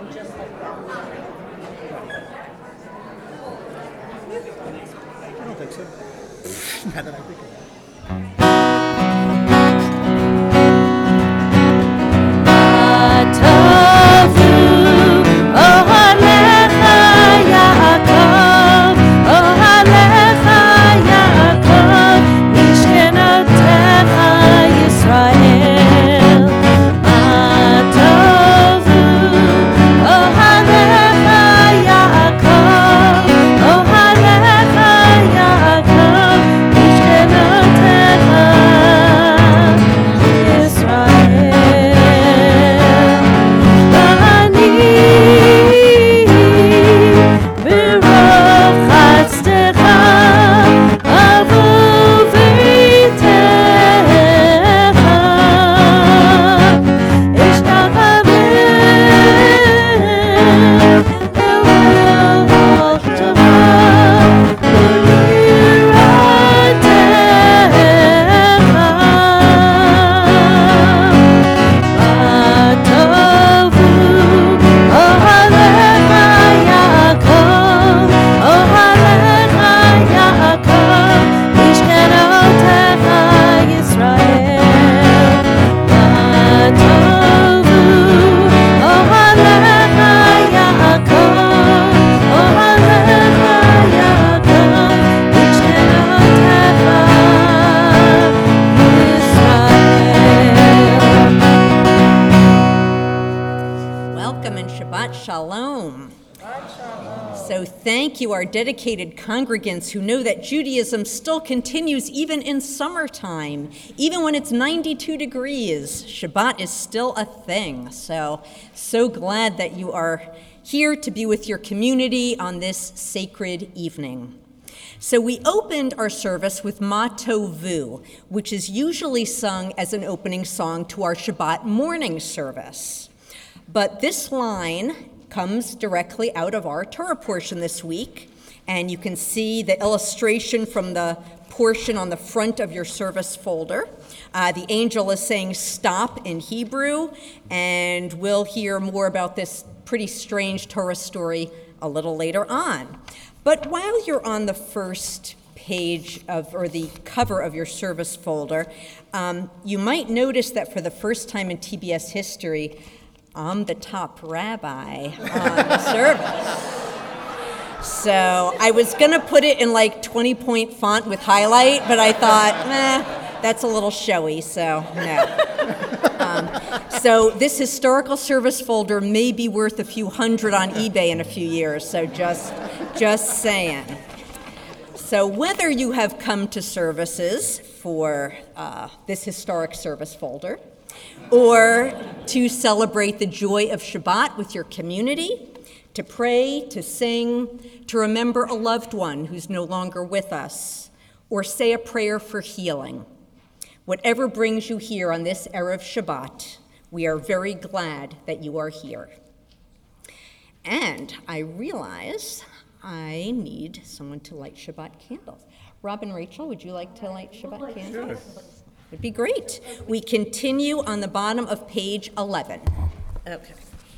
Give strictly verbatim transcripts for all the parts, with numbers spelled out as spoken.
I don't think so. Now that I think of it. Thank you, our dedicated congregants who know that Judaism still continues even in summertime. Even when it's ninety-two degrees, Shabbat is still a thing. So, so glad that you are here to be with your community on this sacred evening. So we opened our service with Ma Tovu, which is usually sung as an opening song to our Shabbat morning service. But this line comes directly out of our Torah portion this week, and you can see the illustration from the portion on the front of your service folder. Uh, the angel is saying stop in Hebrew, and we'll hear more about this pretty strange Torah story a little later on. But while you're on the first page of, or the cover of your service folder, um, you might notice that for the first time in T B S history, I'm the top rabbi on the service. So I was going to put it in like twenty-point font with highlight, but I thought, eh, that's a little showy, so no. Um, so this historical service folder may be worth a few hundred on eBay in a few years, so just, just saying. So whether you have come to services for uh, this historic service folder, or to celebrate the joy of Shabbat with your community, to pray, to sing, to remember a loved one who's no longer with us, or say a prayer for healing. Whatever brings you here on this Erev Shabbat, we are very glad that you are here. And I realize I need someone to light Shabbat candles. Rob and Rachel, would you like to light Shabbat candles? Sure. Would be great. We continue on the bottom of page eleven. Okay.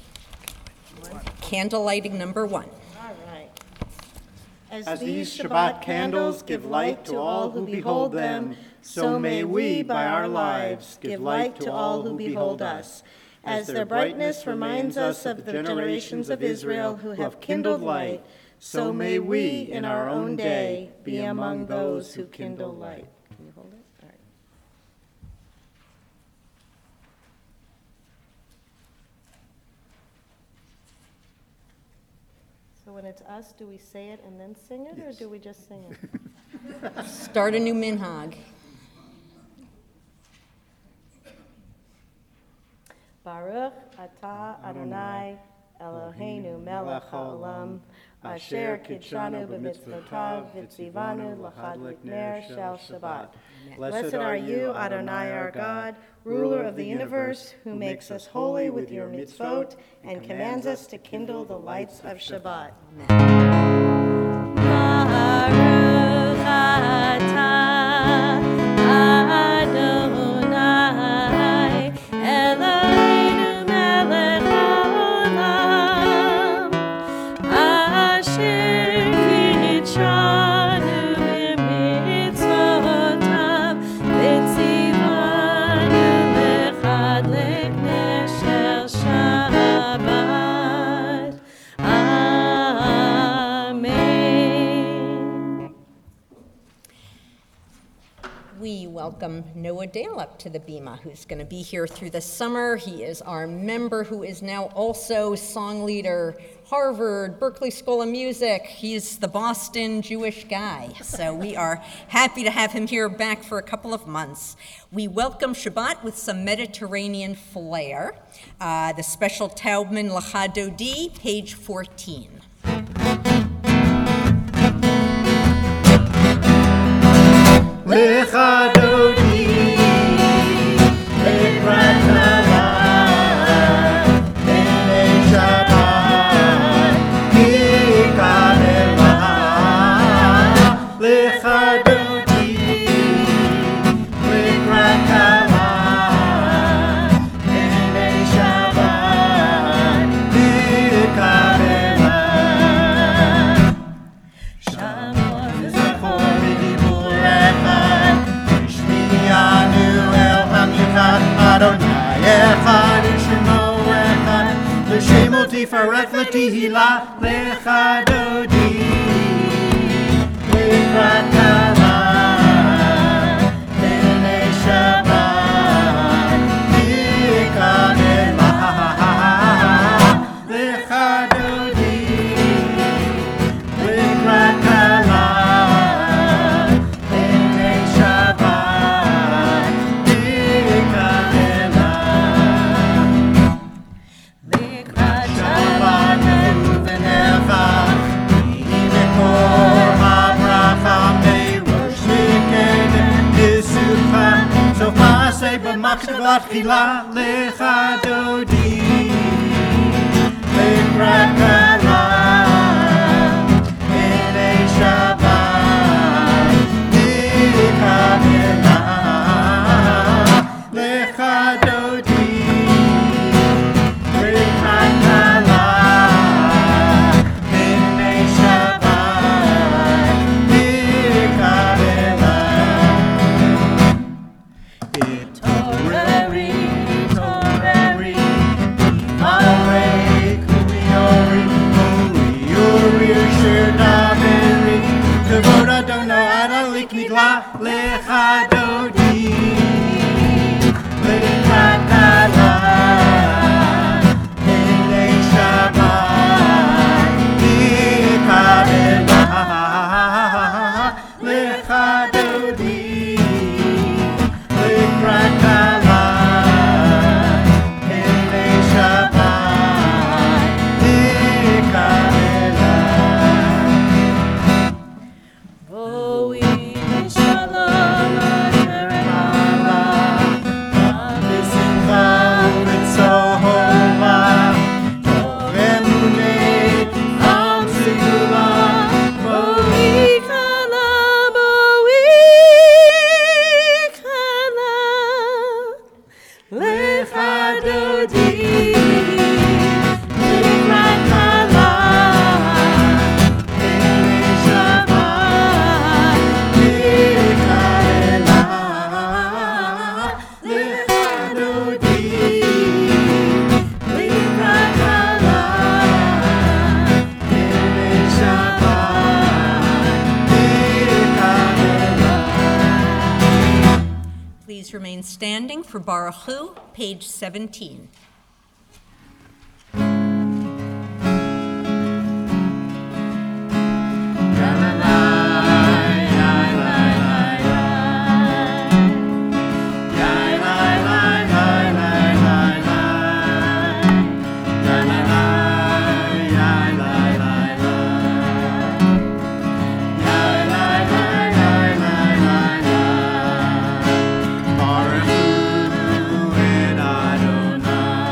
Candle lighting number one. All right. As, As these Shabbat candles give light to all who behold them, so may we, by our lives, give light to all who behold us. As their brightness reminds us of the generations of Israel who have kindled light, so may we, in our own day, be among those who kindle light. Can you hold it? All right. So when it's us, do we say it and then sing it, yes, or do we just sing it? Start a new minhag. Baruch atah Adonai Eloheinu melech haolam asher kidshanu b'mitzvotav v'tzivanu l'chadlik ner shel Shabbat. Blessed are you, Adonai our God, ruler of the universe, who makes us holy with your mitzvot and commands us to kindle the lights of Shabbat. Amen. Baruch atah Adonai Eloheinu melech haolam welcome Noah Dale up to the Bima, who's going to be here through the summer. He is our member who is now also song leader, Harvard, Berklee School of Music. He's the Boston Jewish guy. So we are happy to have him here back for a couple of months. We welcome Shabbat with some Mediterranean flair. Uh, the special Taubman Lecha Dodi, page fourteen. Lecha Dodi, Lekrat Shabbat, B'nei Shabbat, Mikad Elah. Lecha Dodi, Lekrat Shabbat, B'nei Shabbat, Mikad Elah. Shamor v'zachor v'dibur echad, V'shmiyanu el hamyachad, Adonai echad, U'shemo echad, L'shem u'tifaret l'tihila, Lecha Dodi, Lekrat Shabbat, B'nei Shabbat, Mikad Elah. Lecha Dodi, Lekrat Shabbat, B'nei Shabbat, Mikad Elah. Lekrat Shabbat v'necha, Yihi mekor habracha, me'rosh v'keden v'sucha, sof ma'aseh b'machshavat tchila. Lecha Dodi, Lekrat Shabbat, B'nei Shabbat, Mikad Elah. Lecha Dodi, Lekrat Shabbat, B'nei Shabbat, Mikad Elah. Itoreri, Itoreri, Imarei, Kuriori, Uri, Uri, Shirnaveri, Kavod Adonai, Adalik Nigla. Lecha Dodi, Lekrat Shabbat, B'nei Shabbat, Mikad Elah. Lecha Dodi, Lekrat Shabbat, B'nei Shabbat, Mikad Elah. Vo'i v'shalom v'rehama, V'simcha v'tzohoma, Tov emunei, Am segula. Vo'i chala, vo'i chala. Lecha Dodi, Lekrat Shabbat, B'nei Shabbat, Mikad Elah. Lecha Dodi, Lekrat Shabbat, B'nei Shabbat, Mikad Elah. Please remain standing for Baruch Hu, page seventeen. Baruch Hu et Adonai.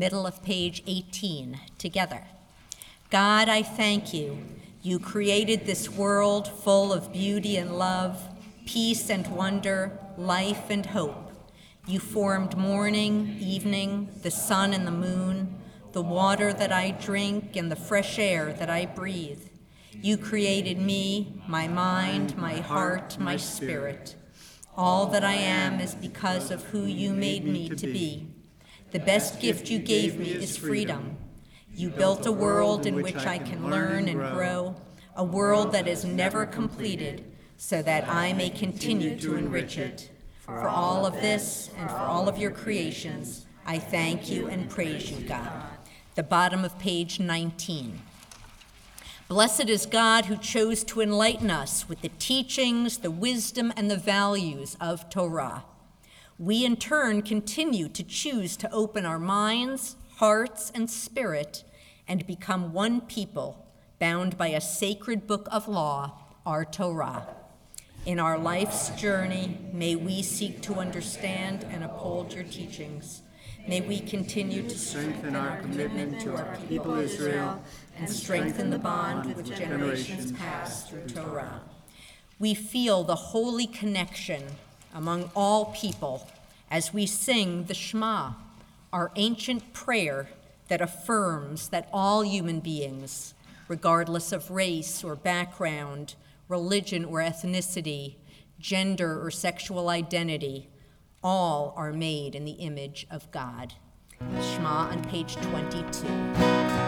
middle of page eighteen, together. God, I thank you. You created this world full of beauty and love, peace and wonder, life and hope. You formed morning, evening, the sun and the moon, the water that I drink and the fresh air that I breathe. You created me, my mind, my heart, my spirit. All that I am is because of who you made me to be. The best gift you gave me is freedom. You built a world in which I can learn and grow, a world that is never completed, so that I may continue to enrich it. For all of this and for all of your creations, I thank you and praise you, God. The bottom of page nineteen. Blessed is God who chose to enlighten us with the teachings, the wisdom, and the values of Torah. We in turn continue to choose to open our minds, hearts, and spirit and become one people bound by a sacred book of law, our Torah. In our life's journey, may we seek to understand and uphold your teachings. May we continue to strengthen our commitment to our people Israel and strengthen the bond with generations past through Torah. We feel the holy connection among all people as we sing the Shema, our ancient prayer that affirms that all human beings, regardless of race or background, religion or ethnicity, gender or sexual identity, all are made in the image of God. Shema on page twenty-two.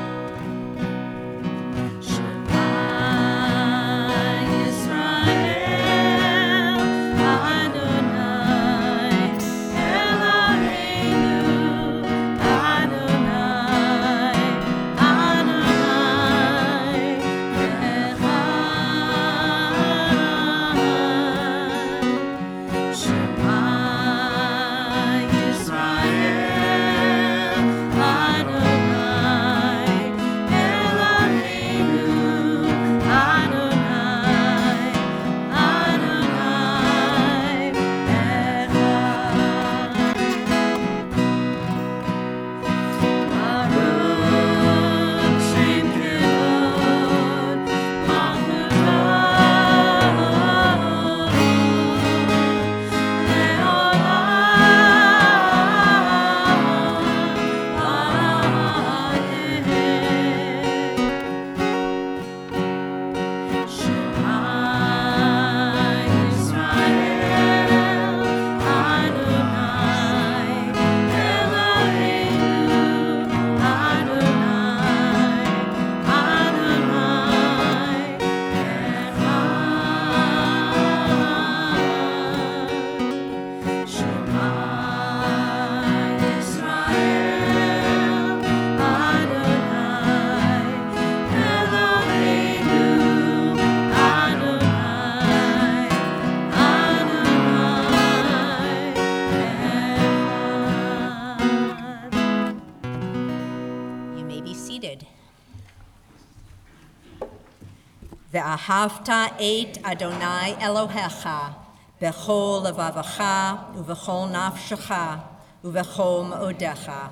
Ve'ahavta et Adonai Elohecha bechol levavecha uvechol nafshecha uvechol me'odecha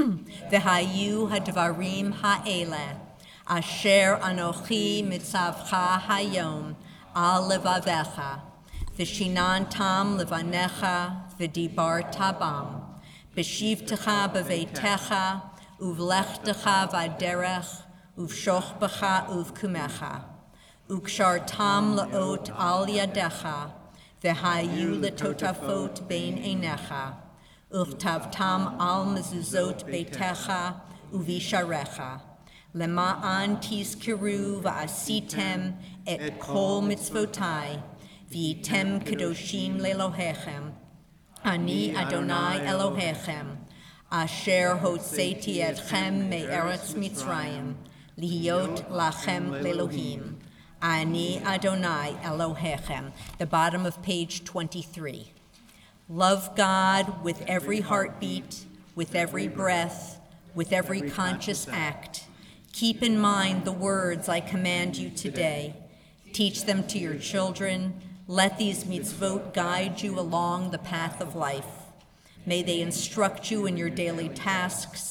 vehayu hadvarim ha'ele asher anochi mitzavcha hayom al levavecha v'shinan tam levanecha v'dibar tabam b'shivtecha b'veitecha uvlechtecha v'derech uvshochbecha uvkumecha Ukshar tam laot al yadecha, v'hayu letotafot bein einecha, uchtav tam al mezuzot beitecha, uvisharecha, lema'an tizkiru v'asitem et kol mitzvotai, v'item kedoshim lelohechem, ani Adonai Elohechem, asher hotzeti etchem me'eretz Mitzrayim, lihiyot lachem lelohim. Ani Adonai Elohechem, the bottom of page twenty-three. Love God with every heartbeat, with every breath, with every conscious act. Keep in mind the words I command you today. Teach them to your children. Let these mitzvot guide you along the path of life. May they instruct you in your daily tasks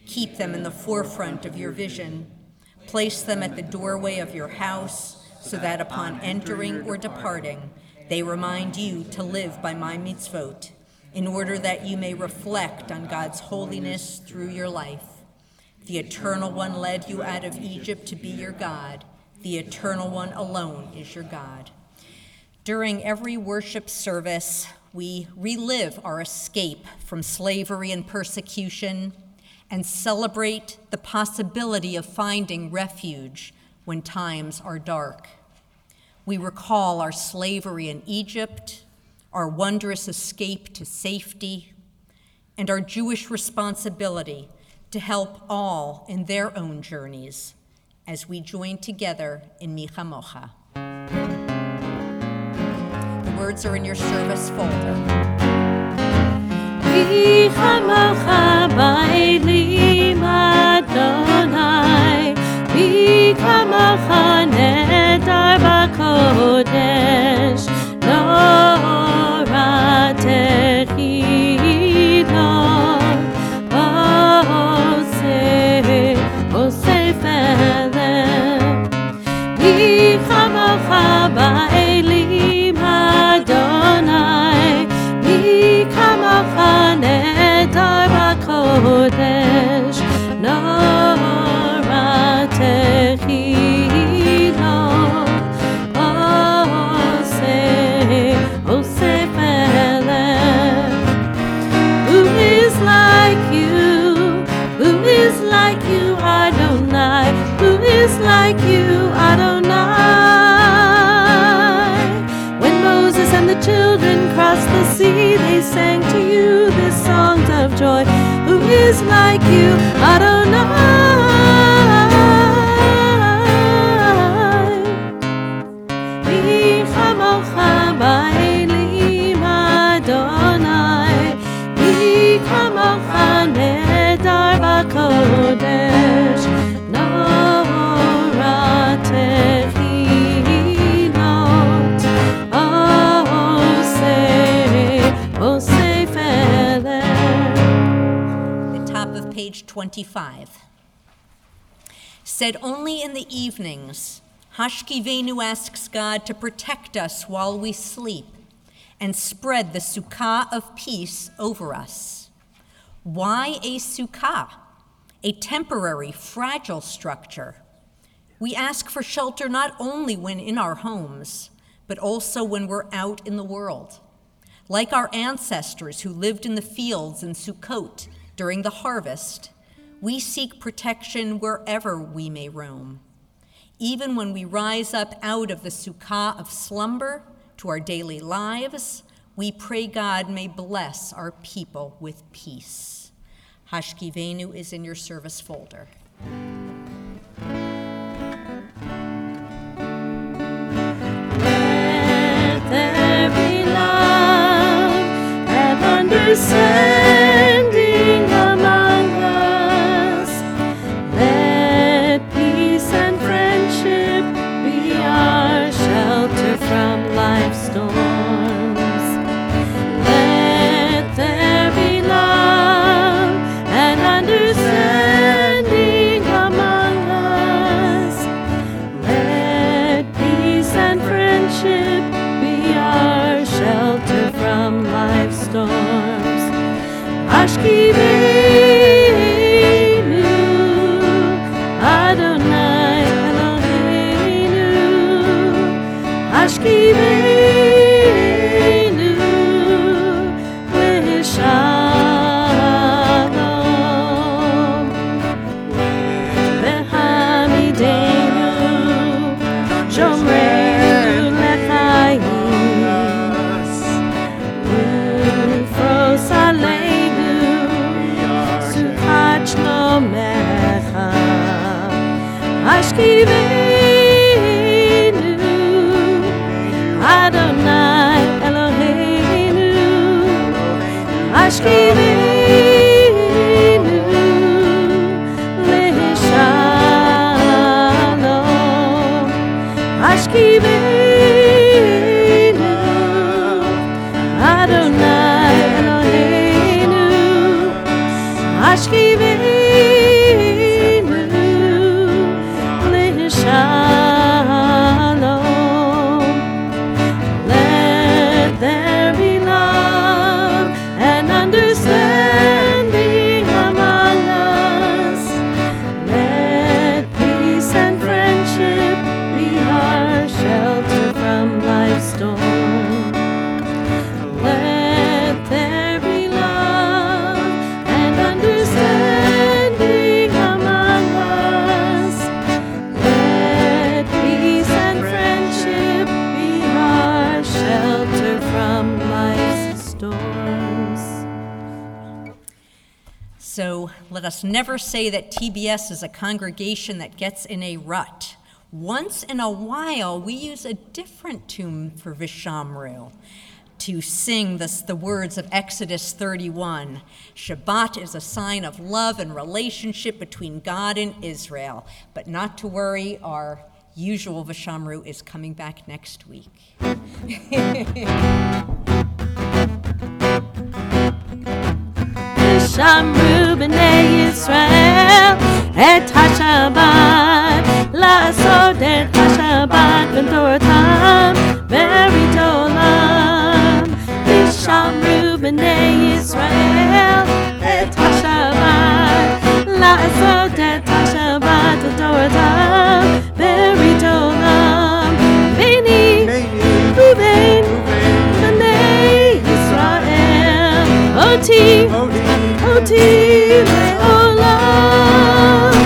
Keep them in the forefront of your vision. Place them at the doorway of your house so that upon entering or departing, they remind you to live by my mitzvot, in order that you may reflect on God's holiness through your life. The Eternal One led you out of Egypt to be your God. The Eternal One alone is your God. During every worship service, we relive our escape from slavery and persecution and celebrate the possibility of finding refuge when times are dark. We recall our slavery in Egypt, our wondrous escape to safety, and our Jewish responsibility to help all in their own journeys as we join together in Mi Chamocha. The words are in your service folder. Mi Chamocha ba'elim Adonai, Mi Chamocha nedar b'kodesh, Nora techilo, Oseh, Oseh felem. Mi Chamocha ba'elim Adonai, Mi Chamocha nedar b'kodesh, Nora techilo, Oseh, Oseh felem. Who is like you? Who is like you, Adonai? Who is like you, Adonai? When Moses and the children crossed the sea, they sang to you this song of joy. Who is like you, Adonai? Mi chamocha ba'elim Adonai, Mi chamocha nedar b'kodesh, Nora techilot, Oseh, Oseh felem. The top of page twenty-five. Said only in the evenings, Hashkivenu asks God to protect us while we sleep and spread the sukkah of peace over us. Why a sukkah? A temporary, fragile structure. We ask for shelter not only when in our homes, but also when we're out in the world. Like our ancestors who lived in the fields in Sukkot during the harvest, we seek protection wherever we may roam. Even when we rise up out of the sukkah of slumber to our daily lives, we pray God may bless our people with peace. Hashkivenu is in your service folder. Let there be love and understanding among us. Let peace and friendship be our shelter from life's storms. Let there be love and understanding among us. Let peace and friendship be our shelter from life's storms. Hashkivenu, Adonai Eloheinu. Hashkivenu, V'shalom. V'hamidenu, Shomreinu l'chaim. Ufros aleinu, Suchat shlomecha. Hashkivenu, Adonai Eloheinu. Hashkivenu, V'shalom. Hashkivenu, Adonai Eloheinu. Hashkivenu, let us never say that T B S is a congregation that gets in a rut. Once in a while, we use a different tune for Vishamru to sing this, the words of Exodus thirty-one. Shabbat is a sign of love and relationship between God and Israel. But not to worry, our usual Vishamru is coming back next week. Vishamru b'nei Yisrael et HaShabbat La'asot et HaShabbat v'dorotam berit olam. Vishamru b'nei Yisrael et HaShabbat La'asot et HaShabbat v'dorotam berit olam. Beni uvein b'nei Yisrael Oti Oti le'olam.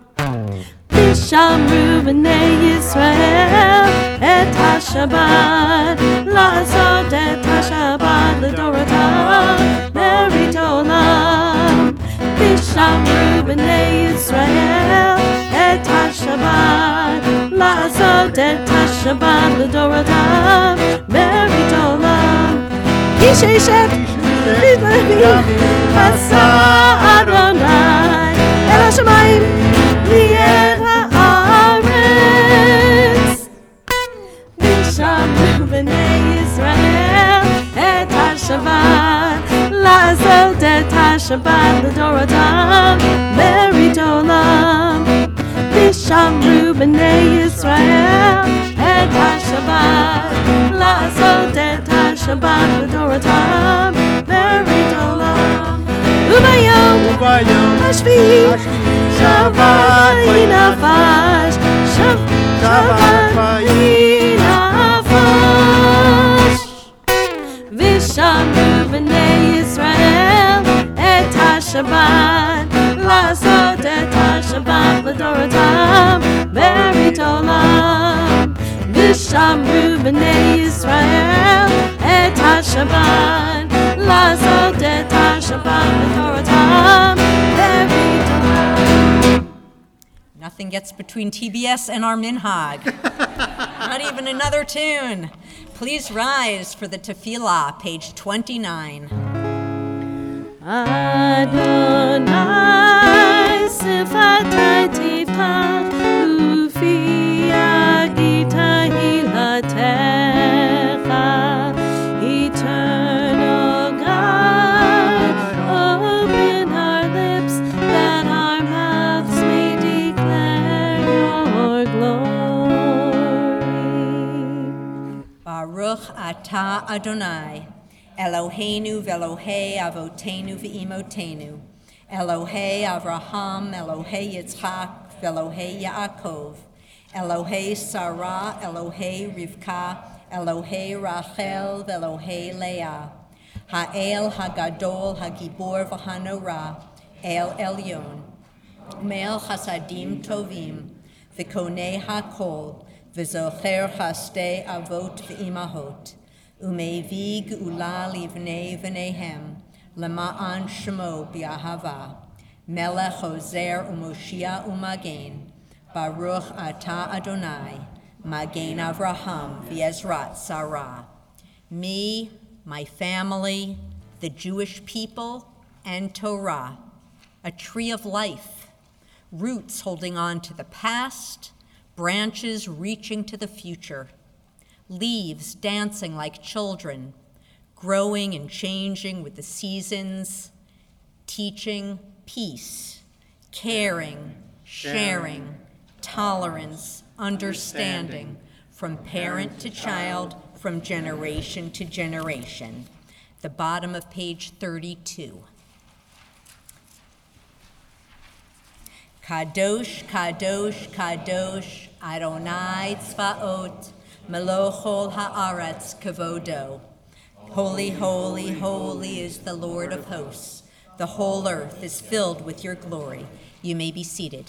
Vishamru b'nei Yisrael et HaShabbat La'asot et HaShabbat l'dorotam berit olam. Vishamru b'nei Yisrael et HaShabbat La'asot et HaShabbat l'dorotam berit olam. Yisheshet Asa Adonai El HaShamayim Li'el ha'aretz. Vishamru b'nei Yisrael et HaShabbat La'asot et HaShabbat l'dorotam berit olam. Vishamru b'nei Yisrael et HaShabbat La'asot et HaShabbat l'dorotam berit olam. Ubayom Hashvi'i Shabbat v'yinafash Shabbat v'yinafash. Vishamru b'nei Yisrael et HaShabbat La'asot et HaShabbat l'dorotam berit olam. Vishamru b'nei Yisrael et HaShabbat La'asot et HaShabbat l'dorotam berit olam. Nothing gets between T B S and our minhag. Not even another tune. Please rise for the tefillah, page twenty-nine. Adonai sifatai tiftach ufi agita hilatecha. Eternal God, open our lips that our mouths may declare your glory. Baruch atah Adonai, Eloheinu v'Elohei avotenu v'imotenu, Elohei Avraham, Elohei Yitzchak, v'Elohei Yaakov, Elohei Sarah, Elohei Rivka, Elohei Rachel, v'Elohei Leah, Ha'el Hagadol, Hagibor v'Hanorah, El Elyon, Mel Chasadim Tovim, v'Konei HaKol, v'Zocher Chastei Avot v'Imahot, Umevi Geula Livnei V'Nehem, Lema'an Shemo B'Ahava, Melech Hozer Umoshia Umagen, Baruch Atah Adonai, Magen Avraham V'Ezrat Sarah. Me, my family, the Jewish people, and Torah, a tree of life, roots holding on to the past, branches reaching to the future, leaves dancing like children, growing and changing with the seasons, teaching peace, caring, sharing, tolerance, understanding, from parent to child, from generation to generation. The bottom of page thirty-two. Kadosh, Kadosh, Kadosh, Adonai Tzvaot, Melochol haaretz kavodo. Holy, holy, holy is the Lord of hosts. The whole earth is filled with your glory. You may be seated.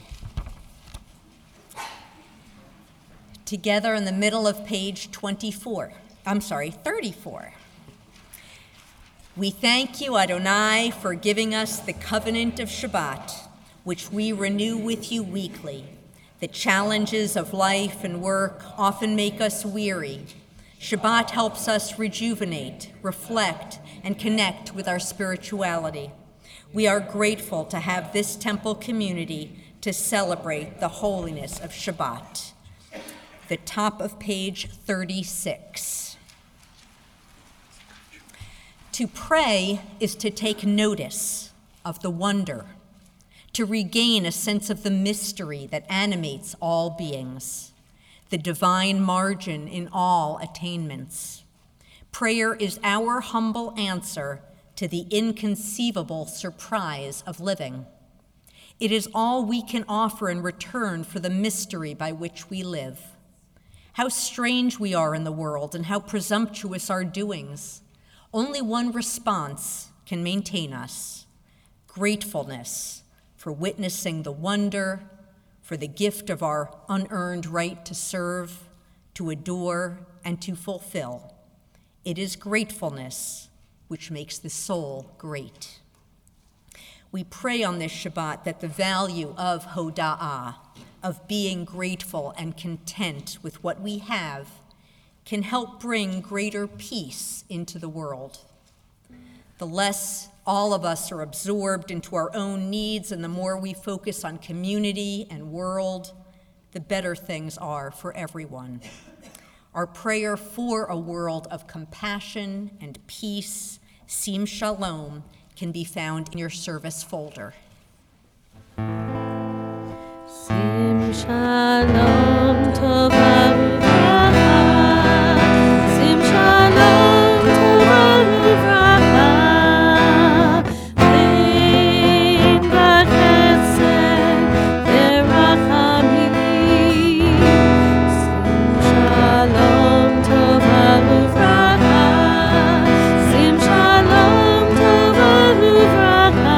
Together in the middle of page twenty-four, I'm sorry, thirty-four. We thank you, Adonai, for giving us the covenant of Shabbat, which we renew with you weekly. The challenges of life and work often make us weary. Shabbat helps us rejuvenate, reflect, and connect with our spirituality. We are grateful to have this temple community to celebrate the holiness of Shabbat. The top of page thirty-six. To pray is to take notice of the wonder, to regain a sense of the mystery that animates all beings, the divine margin in all attainments. Prayer is our humble answer to the inconceivable surprise of living. It is all we can offer in return for the mystery by which we live. How strange we are in the world and how presumptuous our doings. Only one response can maintain us: gratefulness for witnessing the wonder, for the gift of our unearned right to serve, to adore, and to fulfill. It is gratefulness which makes the soul great. We pray on this Shabbat that the value of hoda'ah, of being grateful and content with what we have, can help bring greater peace into the world. The less all of us are absorbed into our own needs and the more we focus on community and world, the better things are for everyone. Our prayer for a world of compassion and peace, Sim Shalom, can be found in your service folder. Sim Shalom Tova Uvracha, Sim Shalom Tova Uvracha, Chen v'chesed v'rachamim, Sim Shalom Tova Uvracha, Sim Shalom Tova Uvracha,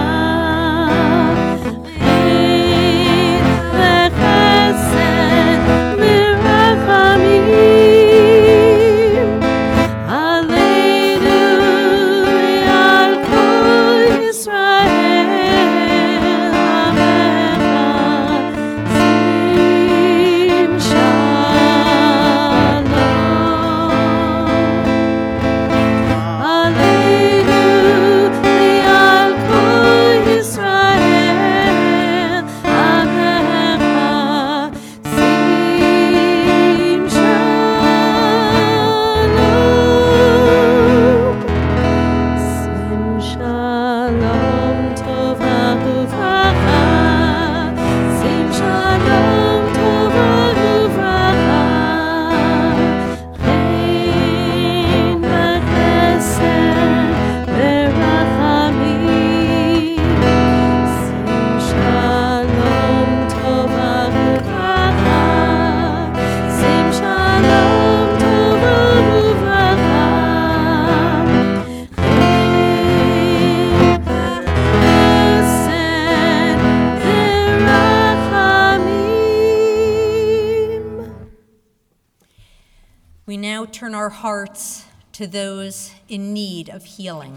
We now turn our hearts to those in need of healing.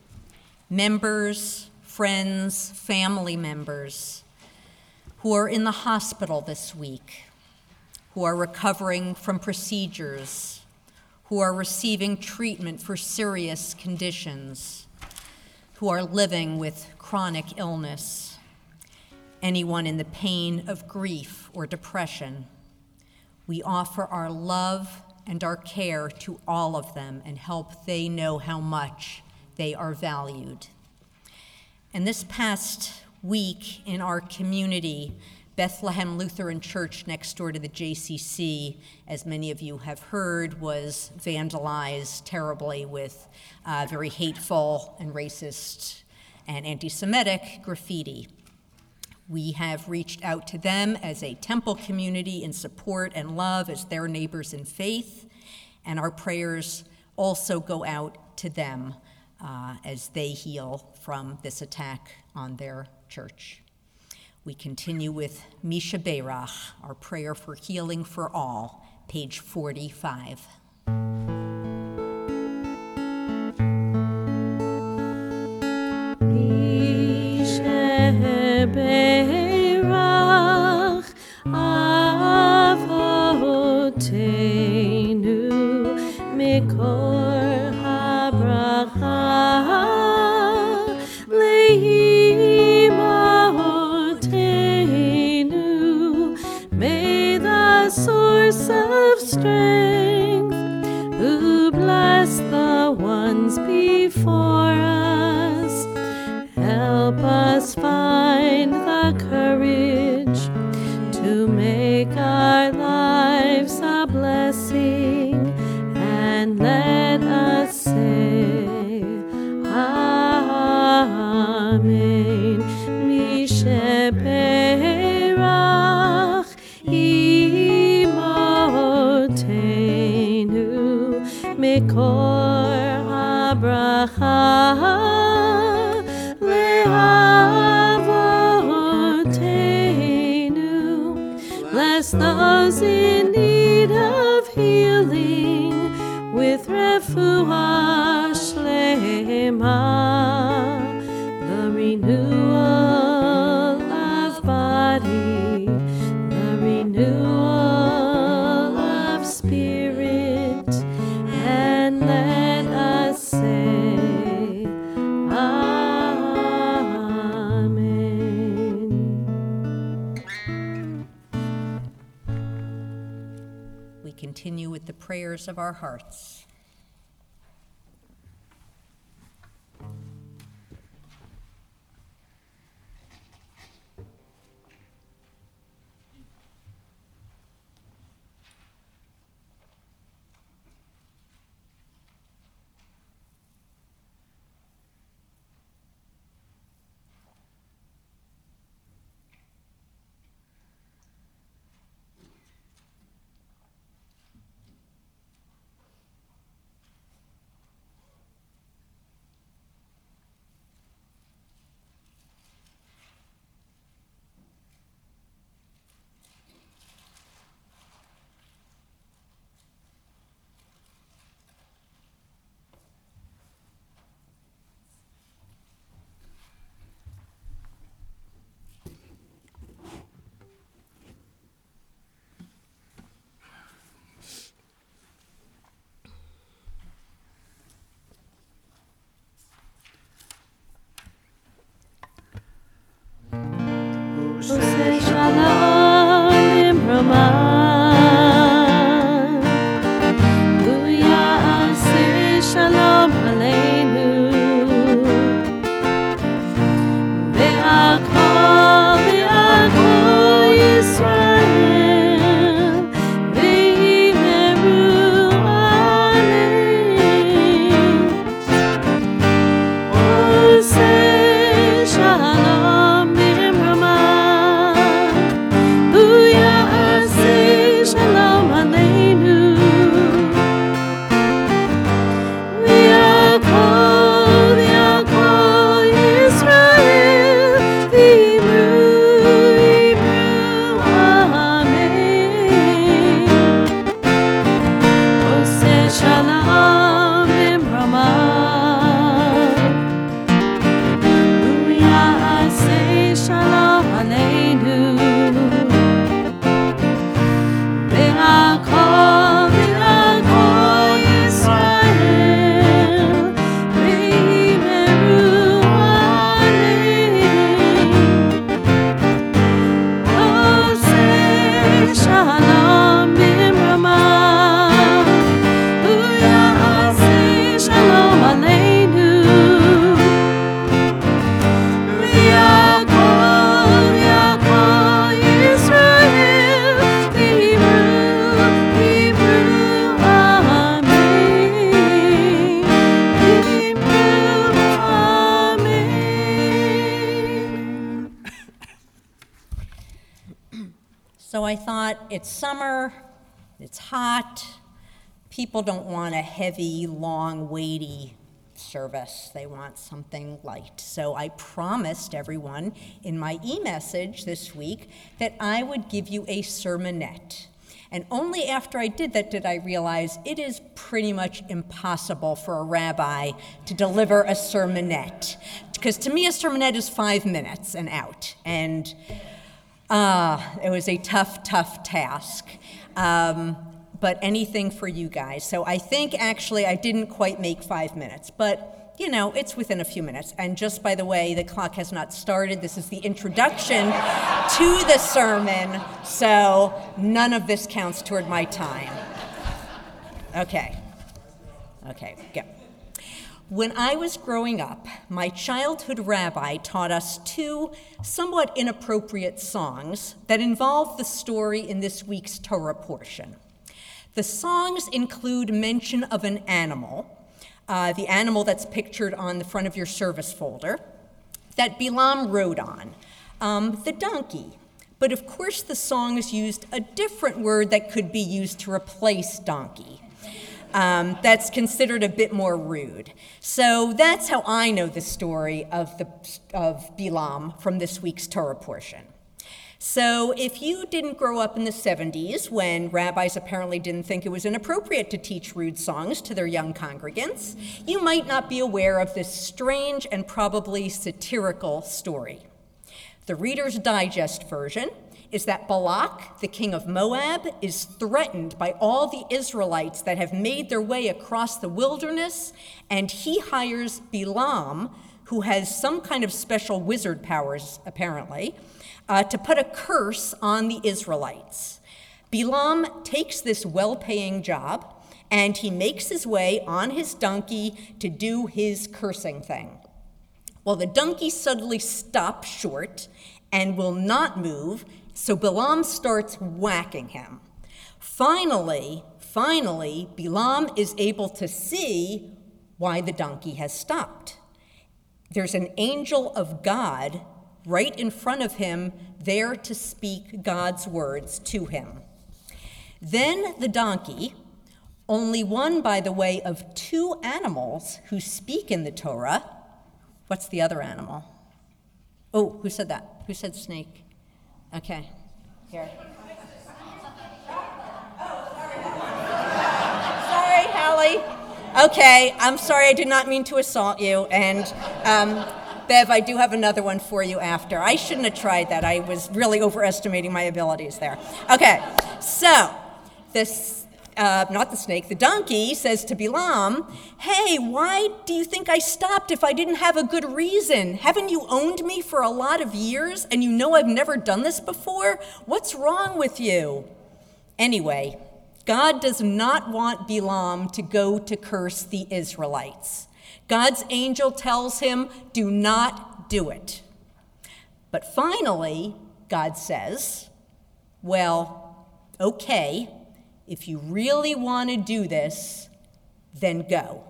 Members, friends, family members who are in the hospital this week, who are recovering from procedures, who are receiving treatment for serious conditions, who are living with chronic illness, anyone in the pain of grief or depression. We offer our love and our care to all of them and help they know how much they are valued. And this past week in our community, Bethlehem Lutheran Church next door to the J C C, as many of you have heard, was vandalized terribly with uh, very hateful and racist and anti-Semitic graffiti. We have reached out to them as a temple community in support and love as their neighbors in faith, and our prayers also go out to them uh, as they heal from this attack on their church. We continue with Misha Beirach, our prayer for healing for all, page forty-five. mikor habracha leimahotenu. May the source of strength, who bless the ones before us, help us find the courage to make our lives a blessing, and let us say, Amen. Misheperach imotenu mikor habracha lehavotenu. Bless those in need of healing with refuah shlema, the renewal of body, the renewal of spirit, and let us say, Amen. We continue with the prayers of our hearts. Oseh shalom imrama, Aseh shalom aleinu, ve'akol ve'akol Yisrael, ve'imeru amen. Oseh shalom imrama, Aseh shalom aleinu, ve'akol ve'akol Yisrael, ve'imru imru amen. Oseh shalom imrama, Aseh shalom aleinu, ve'akol ve'akol Yisrael, ve'imeru amen. Oseh shalom imrama, Aseh shalom aleinu, ve'akol ve'akol Yisrael, ve'imru imru amen. Imru amen. So I thought, it's summer, it's hot, people don't want a heavy, long, weighty service. They want something light. So I promised everyone in my e-message this week that I would give you a sermonette. And only after I did that did I realize it is pretty much impossible for a rabbi to deliver a sermonette. Because to me, a sermonette is five minutes and out. And uh, it was a tough, tough task. Um, but anything for you guys. So I think actually I didn't quite make five minutes, but you know, it's within a few minutes. And just by the way, the clock has not started. This is the introduction to the sermon, so none of this counts toward my time. Okay. Okay, go. When I was growing up, my childhood rabbi taught us two somewhat inappropriate songs that involve the story in this week's Torah portion. The songs include mention of an animal, uh, the animal that's pictured on the front of your service folder, that Bilam rode on, um, the donkey. But of course the songs used a different word that could be used to replace donkey. Um, that's considered a bit more rude. So that's how I know the story of, the, of Bilam from this week's Torah portion. So if you didn't grow up in the seventies, when rabbis apparently didn't think it was inappropriate to teach rude songs to their young congregants, you might not be aware of this strange and probably satirical story. The Reader's Digest version is that Balak, the king of Moab, is threatened by all the Israelites that have made their way across the wilderness, and he hires Bilam, who has some kind of special wizard powers, apparently, uh, to put a curse on the Israelites. Bilam takes this well-paying job, and he makes his way on his donkey to do his cursing thing. Well, the donkey suddenly stops short and will not move, so Bilam starts whacking him. Finally, finally, Bilam is able to see why the donkey has stopped. There's an angel of God right in front of him, there to speak God's words to him. Then the donkey, only one, by the way, of two animals who speak in the Torah. What's the other animal? Oh, who said that? Who said snake? Okay, here. Sorry, Hallie. Okay, I'm sorry, I did not mean to assault you. And um, Bev, I do have another one for you after. I shouldn't have tried that. I was really overestimating my abilities there. Okay, so this, uh, not the snake, the donkey says to Bilam, hey, why do you think I stopped if I didn't have a good reason? Haven't you owned me for a lot of years and you know I've never done this before? What's wrong with you? Anyway, God does not want Bilam to go to curse the Israelites. God's angel tells him, do not do it. But finally, God says, well, okay, if you really want to do this, then go.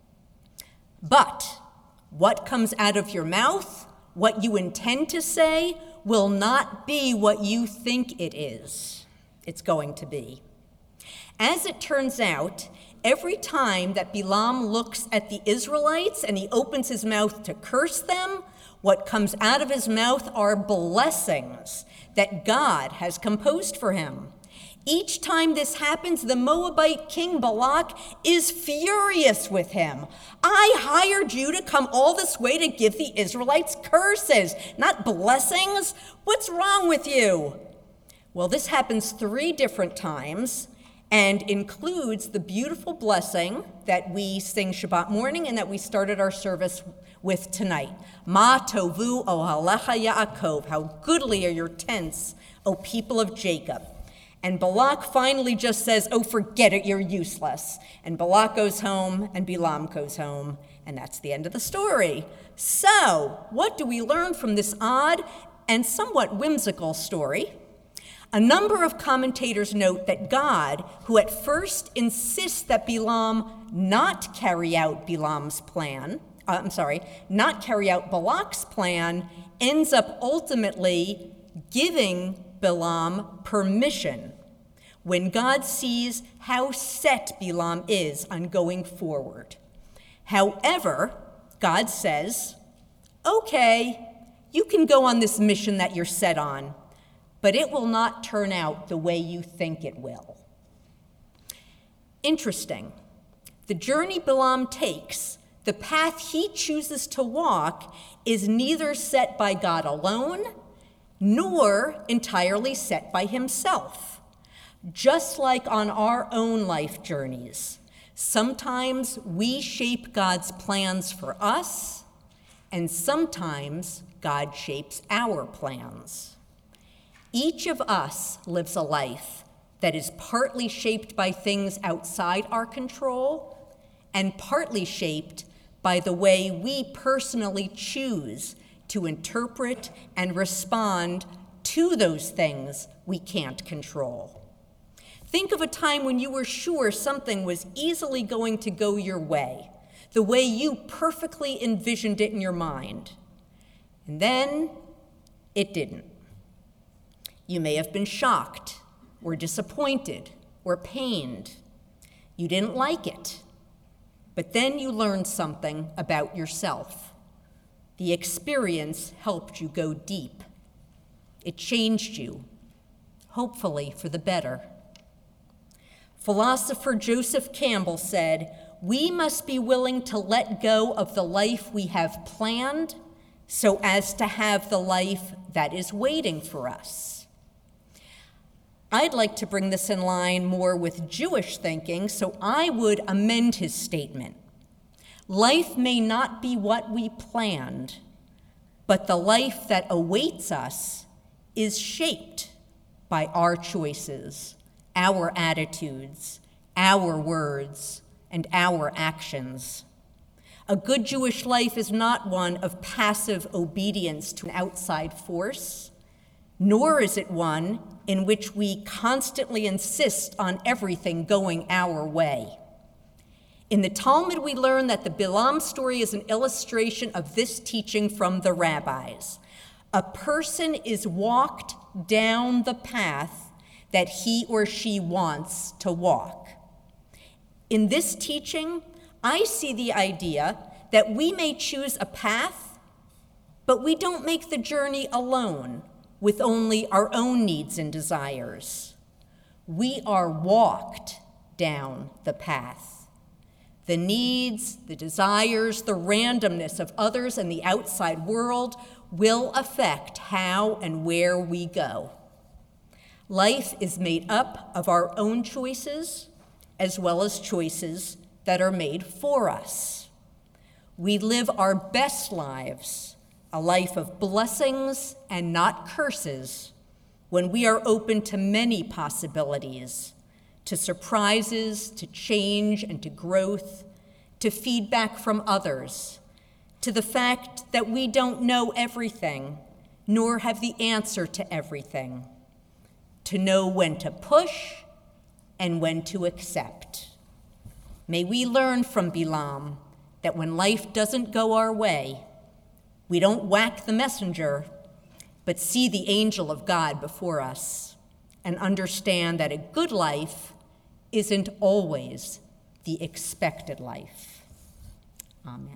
But what comes out of your mouth, what you intend to say, will not be what you think it is. It's going to be. As it turns out, every time that Bilam looks at the Israelites and he opens his mouth to curse them, what comes out of his mouth are blessings that God has composed for him. Each time this happens, the Moabite king Balak is furious with him. I hired you to come all this way to give the Israelites curses, not blessings. What's wrong with you? Well, this happens three different times and includes the beautiful blessing that we sing Shabbat morning and that we started our service with tonight. Ma tovu ohalecha Yaakov, how goodly are your tents, O people of Jacob. And Balak finally just says, oh, forget it, you're useless. And Balak goes home, and Bilam goes home, and that's the end of the story. So, what do we learn from this odd and somewhat whimsical story? A number of commentators note that God, who at first insists that Bilam not carry out Bilam's plan, uh, I'm sorry, not carry out Balak's plan, ends up ultimately giving Bilam permission when God sees how set Bilam is on going forward. However, God says, okay, you can go on this mission that you're set on, but it will not turn out the way you think it will. Interesting. The journey Bilam takes, the path he chooses to walk, is neither set by God alone, nor entirely set by himself. Just like on our own life journeys, sometimes we shape God's plans for us, and sometimes God shapes our plans. Each of us lives a life that is partly shaped by things outside our control and partly shaped by the way we personally choose to interpret and respond to those things we can't control. Think of a time when you were sure something was easily going to go your way, the way you perfectly envisioned it in your mind. And then it didn't. You may have been shocked or disappointed or pained. You didn't like it. But then you learned something about yourself. The experience helped you go deep. It changed you, hopefully for the better. Philosopher Joseph Campbell said, "We must be willing to let go of the life we have planned so as to have the life that is waiting for us." I'd like to bring this in line more with Jewish thinking, so I would amend his statement. Life may not be what we planned, but the life that awaits us is shaped by our choices, our attitudes, our words, and our actions. A good Jewish life is not one of passive obedience to an outside force, nor is it one in which we constantly insist on everything going our way. In the Talmud, we learn that the Bilam story is an illustration of this teaching from the rabbis. A person is walked down the path that he or she wants to walk. In this teaching, I see the idea that we may choose a path, but we don't make the journey alone with only our own needs and desires. We are walked down the path. The needs, the desires, the randomness of others and the outside world will affect how and where we go. Life is made up of our own choices as well as choices that are made for us. We live our best lives, a life of blessings and not curses, when we are open to many possibilities, to surprises, to change and to growth, to feedback from others, to the fact that we don't know everything, nor have the answer to everything, to know when to push and when to accept. May we learn from Bilam that when life doesn't go our way, we don't whack the messenger, but see the angel of God before us and understand that a good life isn't always the expected life. Amen.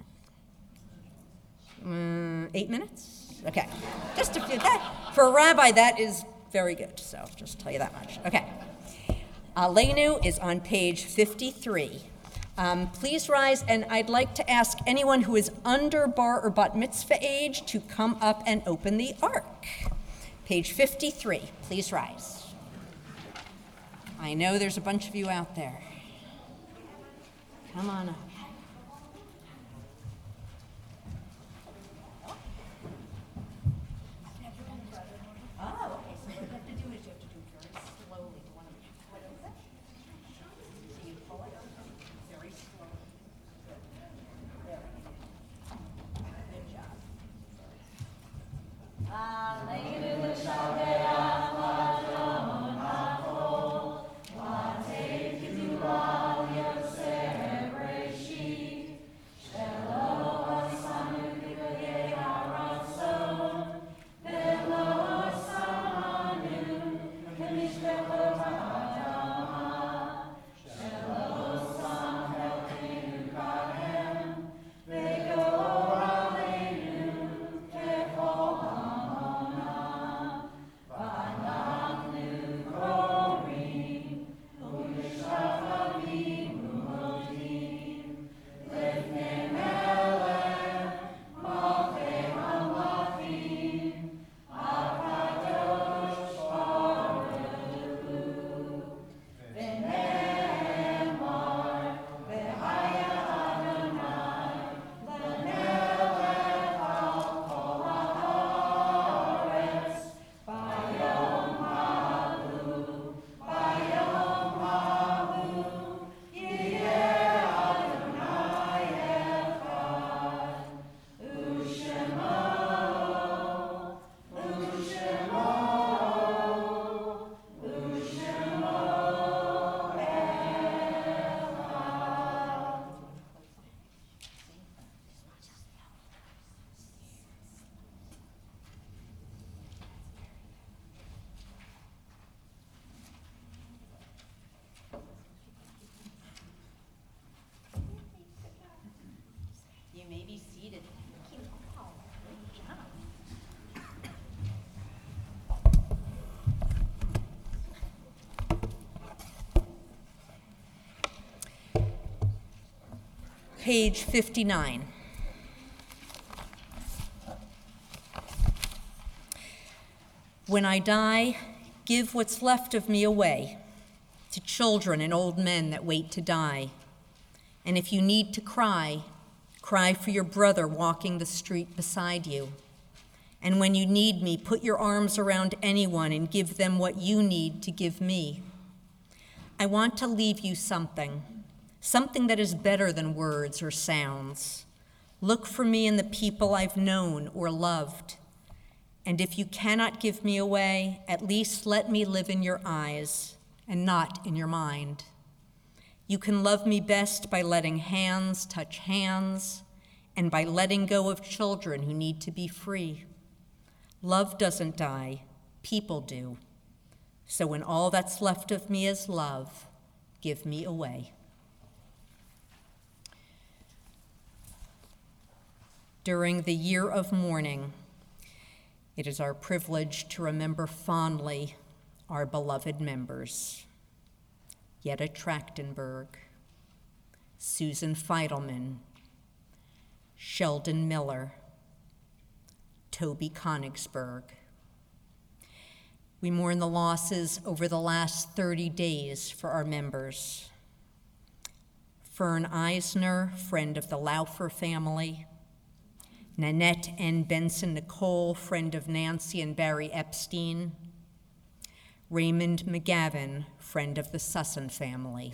Um, eight minutes? Okay. Just a few. That, for a rabbi, that is very good, so just tell you that much. Okay. Aleinu is on page fifty-three. Um, please rise, and I'd like to ask anyone who is under bar or bat mitzvah age to come up and open the ark. Page fifty-three, please rise. I know there's a bunch of you out there. Come on up. Celebration. Page fifty-nine. When I die, give what's left of me away to children and old men that wait to die. And if you need to cry, cry for your brother walking the street beside you. And when you need me, put your arms around anyone and give them what you need to give me. I want to leave you something, something that is better than words or sounds. Look for me in the people I've known or loved. And if you cannot give me away, at least let me live in your eyes and not in your mind. You can love me best by letting hands touch hands and by letting go of children who need to be free. Love doesn't die, people do. So when all that's left of me is love, give me away. During the year of mourning, it is our privilege to remember fondly our beloved members. Yetta Trachtenberg, Susan Feidelman, Sheldon Miller, Toby Konigsberg. We mourn the losses over the last thirty days for our members. Fern Eisner, friend of the Laufer family. Nanette N. Benson Nicole, friend of Nancy and Barry Epstein. Raymond McGavin, friend of the Sussan family.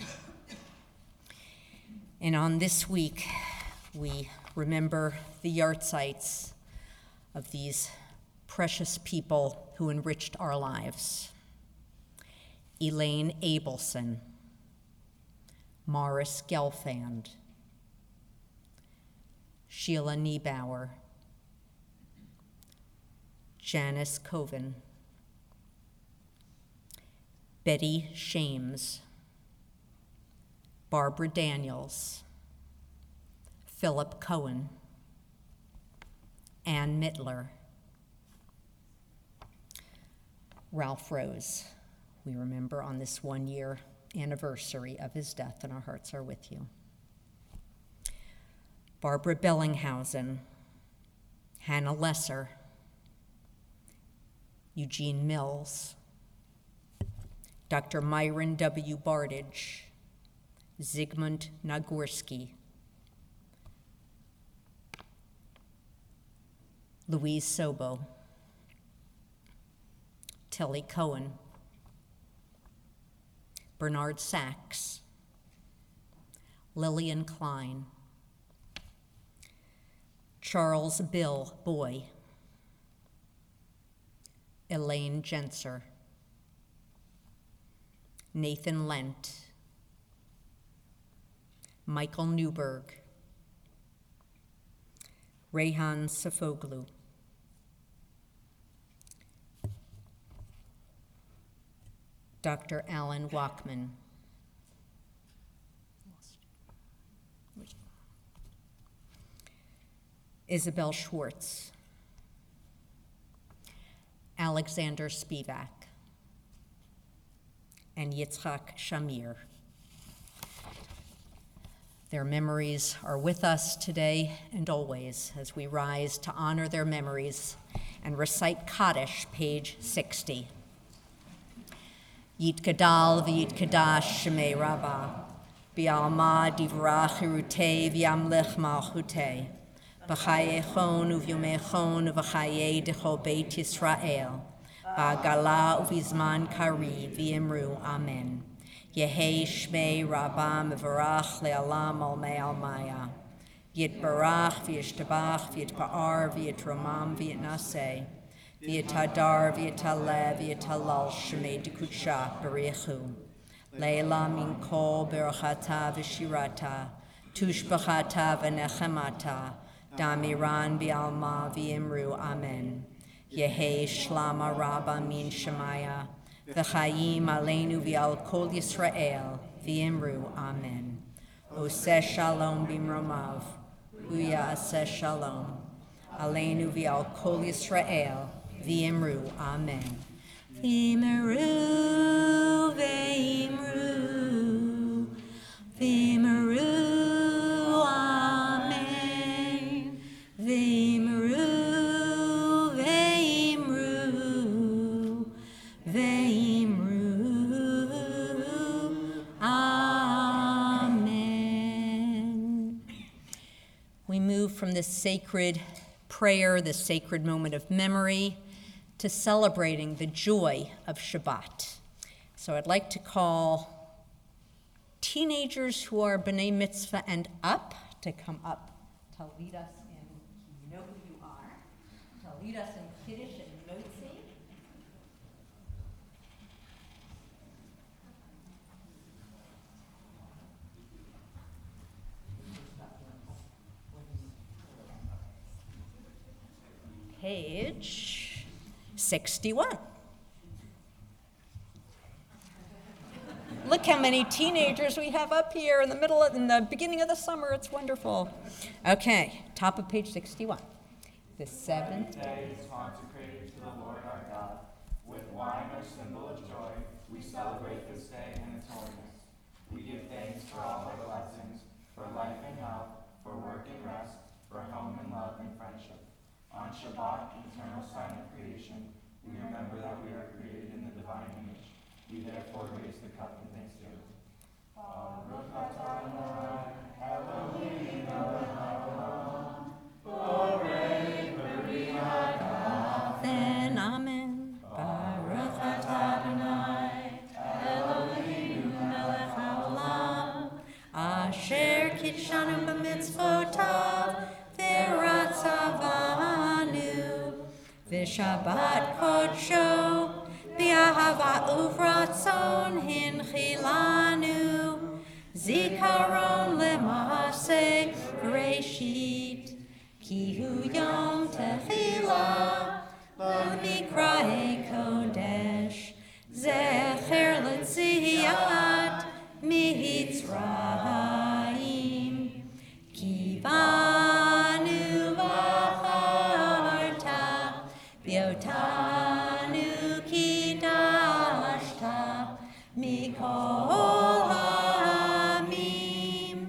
And on this week, we remember the yahrzeits of these precious people who enriched our lives. Elaine Abelson, Morris Gelfand, Sheila Niebauer, Janice Coven, Betty Shames, Barbara Daniels, Philip Cohen, Ann Mittler, Ralph Rose. We remember on this one-year anniversary of his death, and our hearts are with you. Barbara Bellinghausen, Hannah Lesser, Eugene Mills, Doctor Myron W. Bardage, Zygmunt Nagorski, Louise Sobo, Tilly Cohen, Bernard Sachs, Lillian Klein, Charles Bill Boy, Elaine Genser, Nathan Lent, Michael Newberg, Rayhan Safoglu, Doctor Alan Wachman, Isabel Schwartz, Alexander Spivak, and Yitzhak Shamir. Their memories are with us today and always as we rise to honor their memories and recite Kaddish, page sixty. Yitgadal v'yitkadash shemei Rabbah, bi'alma divrach hirutei v'yamlech malchutei, b'chayechon uvyomechon v'chayei decho beit Yisrael, ba'gala uvizman kari v'yimru amen. Yehei shmei Rabbah mevarach le'alam almei almaya. Yitbarach v'yishtabach v'yitpa'ar v'yitramam v'yitnaseh. V'yitadar v'yitaleh v'yitalal shmei dekutsha b'richu. Leila min kol berachata v'shirata. Tushbachata v'nechemata. Damiran v'alma v'yimru amen. Yehei shlama Rabbah min shemaya. V'chayim aleinu v'al kol Yisrael, v'imru, amen. Oseh shalom b'mromav, uyaseh shalom. Aleinu v'al kol Yisrael, v'imru, amen. V'imru, v'imru, v'imru, amen. from this sacred prayer, this sacred moment of memory, to celebrating the joy of Shabbat. So I'd like to call teenagers who are B'nai Mitzvah and up to come up to lead us in, you know who you are, to lead us in Kiddush and Motzi. Page sixty-one. Look how many teenagers we have up here in the middle of, in the beginning of the summer. It's wonderful. Okay, top of page sixty-one. The seventh day is consecrated to the Lord our God. With wine, our symbol of joy, we celebrate this day and its holiness. We give thanks for all our blessings, for life and health, for work and rest, for home and love and friendship. On Shabbat, eternal sign of creation, we remember that we are created in the divine image. We therefore raise the cup in thanksgiving. Baruch atah Adonai, Eloheinu melech haolam, borei peri ha'adam. Then amen. Baruch atah Adonai, Eloheinu melech haolam, asher kitshanu b'mitzvotav, v'ratzavanu, v'shabbat kodsho, v'ahava uvratzon hinchilanu, zikaron lema'aseh Bereshit, ki hu yom tehillah, l'mikra'e kodesh, zecher l'tziat mitzrayim, ki banu v'charta, v'otanu kidashta, mikol ha'amim,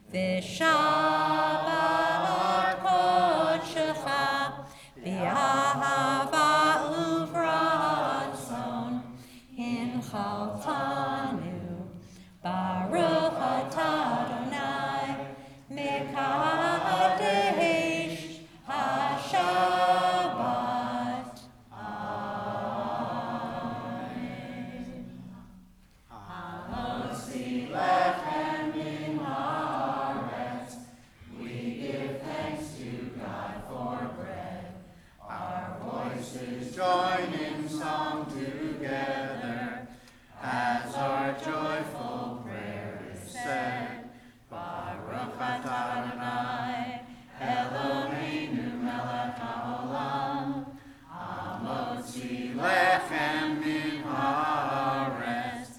v'shabbat kodshecha, v'ahava uvratzon hinchaltanu, baruch atah Adonai, mekadesh haShabbat. Amen. Hamotzi lechem min haaretz, we give thanks to God for bread. Our voices Join in song together as our joyful prayer is said. Baruch atah Adonai, Eloheinu melech haolam, hamotzi lechem min haaretz.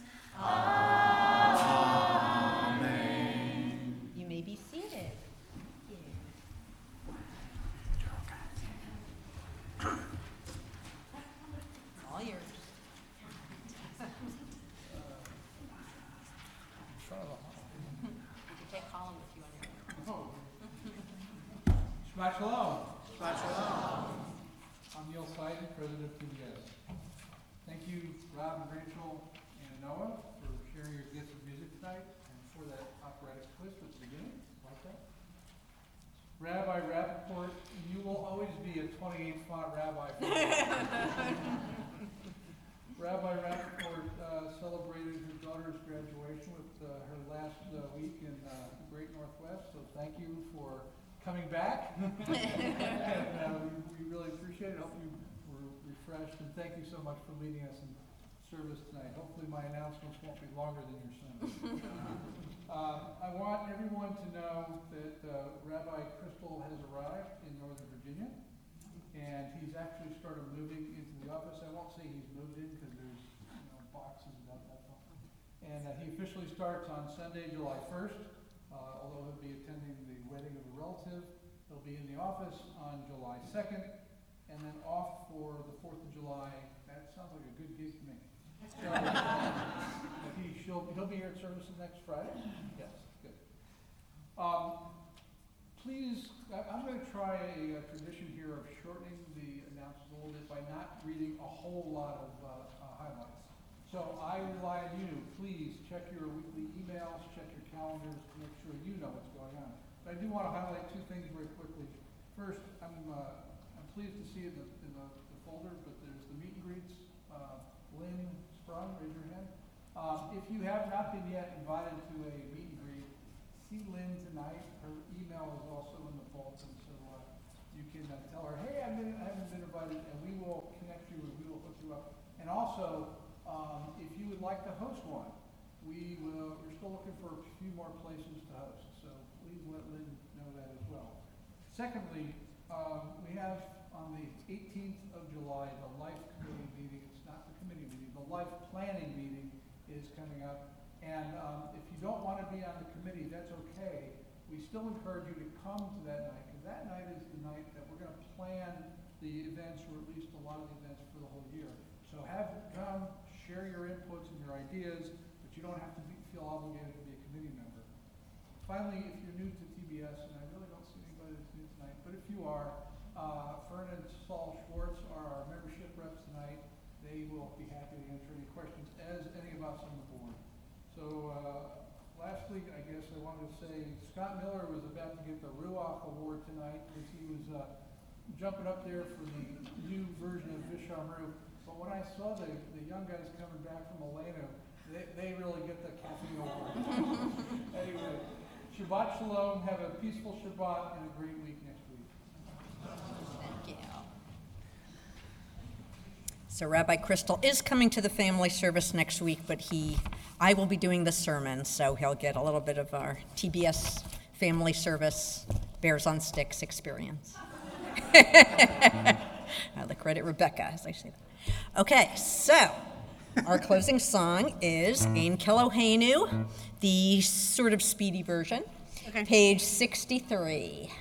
Amen. You may be seated. All yours. You can take column if you want to. Shabbat Shalom. Shabbat shalom. I'm Neil Seiden, President of P B S. Thank you, Rob and Rachel and Noah, for sharing your gifts of music tonight and for that operatic twist at the beginning. Like that. Rabbi Rappaport, you will always be a twenty-eight font rabbi. For me. Rabbi Rappaport uh, celebrated her daughter's graduation with uh, her last uh, week in uh, the Great Northwest, so thank you for coming back. and uh, we, we really appreciate it. Hope you were refreshed, and thank you so much for leading us in service tonight. Hopefully my announcements won't be longer than your sermon. uh, I want everyone to know that uh, Rabbi Crystal has arrived in Northern Virginia, and he's actually started moving into the office. I won't say he's moved in because there's you know, boxes about that tall. And uh, he officially starts on Sunday, July first. Uh, although he'll be attending the wedding of a relative. He'll be in the office on July second, and then off for the fourth of July. That sounds like a good gig to me. So, he, she'll, he'll be here at services next Friday? Yes, good. Um, please, I, I'm going to try a, a tradition here of shortening the announcements a little bit by not reading a whole lot of uh, uh, highlights. So I rely on you. Please check your weekly emails, check your calendars to make sure you know what's going on. I do want to highlight two things very quickly. First, I'm, uh, I'm pleased to see in the, in the, the folder, but there's the meet and greets. Uh, Lynn Sprung, raise your hand. Um, if you have not been yet invited to a meet and greet, see Lynn tonight. Her email is also in the bulletin, so uh, you can uh, tell her, hey, I've been, I haven't been invited, and we will connect you and we will hook you up. And also, um, if you would like to host one, we will, we're still looking for a few more places to host, so please let Lynn know that as well. Secondly, um, we have on the eighteenth of July, the Life Committee meeting. It's not the committee meeting, the Life Planning meeting is coming up. And um, if you don't want to be on the committee, that's okay. We still encourage you to come to that night, because that night is the night that we're going to plan the events, or at least a lot of the events for the whole year. So have come, share your inputs and your ideas, but you don't have to be, feel obligated to be a committee member. Finally, if you're new to T B S, and I really don't see anybody that's new tonight, but if you are, uh, Fern and Saul Schwartz are our membership reps tonight. They will be happy to answer any questions, as any of us on the board. So uh, lastly, I guess I wanted to say Scott Miller was about to get the Ruach Award tonight because he was uh, jumping up there for the new version of Vishamru. But when I saw the, the young guys coming back from Elena, they, they really get the caffeine award. Anyway, Shabbat Shalom. Have a peaceful Shabbat and a great week next week. Thank you. So Rabbi Crystal is coming to the family service next week, but he, I will be doing the sermon, so he'll get a little bit of our T B S family service Bears on Sticks experience. I'll credit Rebecca as I say that. Okay, so our closing song is Ein Keloheinu, the sort of speedy version, Okay. page sixty-three.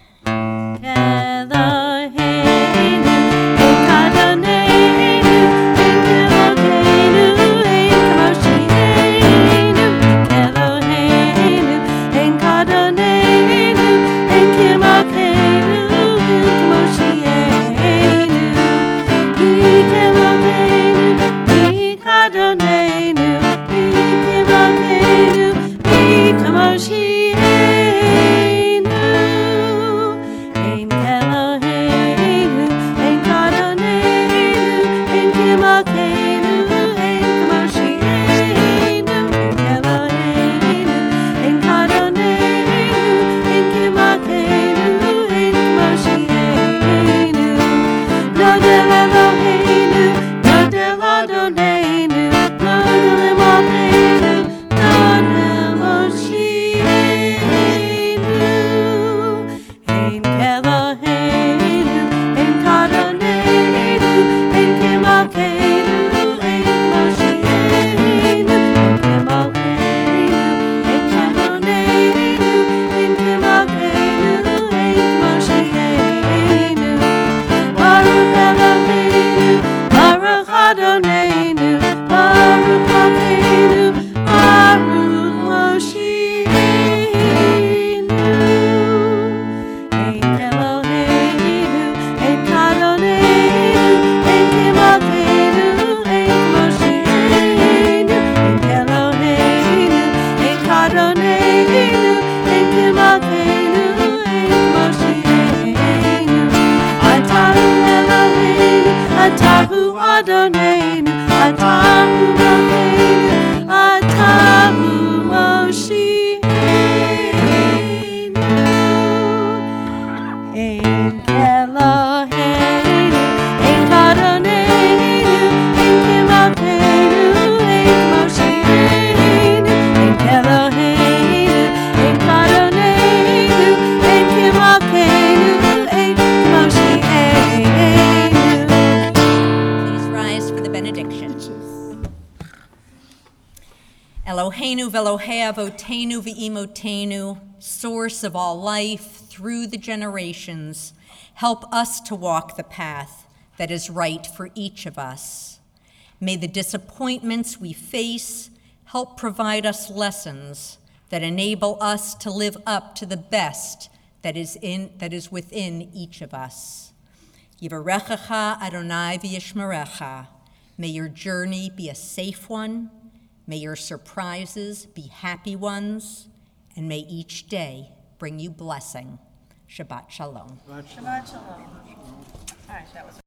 Eloheinu v'Elohei avotenu v'imotenu, source of all life through the generations, help us to walk the path that is right for each of us. May the disappointments we face help provide us lessons that enable us to live up to the best that is in that is within each of us. Yivarechecha Adonai v'yishmerecha. May your journey be a safe one. May your surprises be happy ones, and may each day bring you blessing. Shabbat shalom. Shabbat shalom. Shabbat shalom. All right, that was.